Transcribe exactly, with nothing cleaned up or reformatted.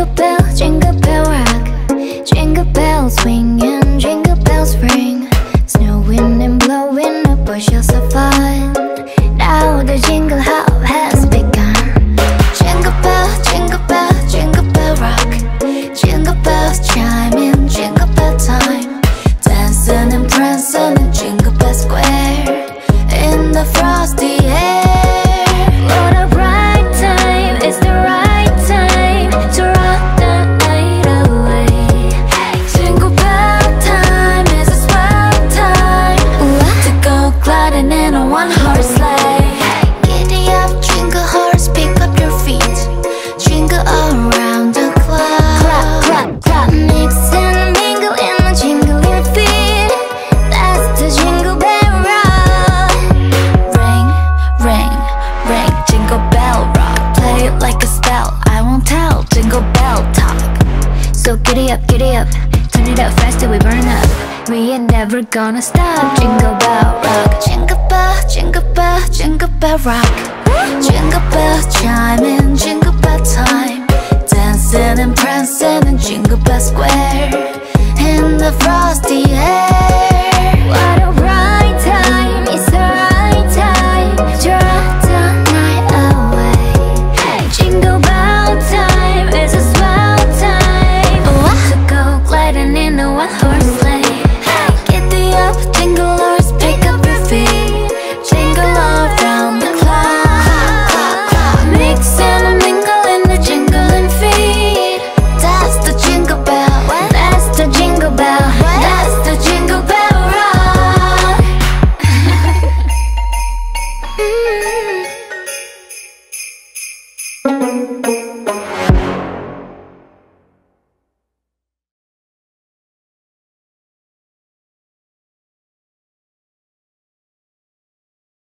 bell, jingle bell rock. Jingle bells swing and jingle bells ring. Snowing and blowing up bushels of fun. Now the jingle hop has begun. Jingle bell, jingle bell, jingle bell rock. Jingle bells chime in jingle bell time. Dancing and prancing in Jingle Bell Square in the frosty air. What a bright time, it's the right time to rock the night away. Jingle bell time is a swell time to go gliding in a one-horse sleigh. Giddy up, jingle horse, pick up your feet. Jingle around the clock. Clap, clap, clap. Mix and mingle in the jingling feet. That's the jingle bell rock. Ring, ring, ring, jingle bell rock. Play it like a spell, I won't tell. Jingle bell talk. So giddy up, giddy up. Turn it up fast till we burn up. We ain't never gonna stop. Jingle bell rock. Jingle bell, jingle bell, jingle bell rock. Jingle bells chime in jingle bell time. Dancing and prancing in Jingle Bell Square in the frosty air. What a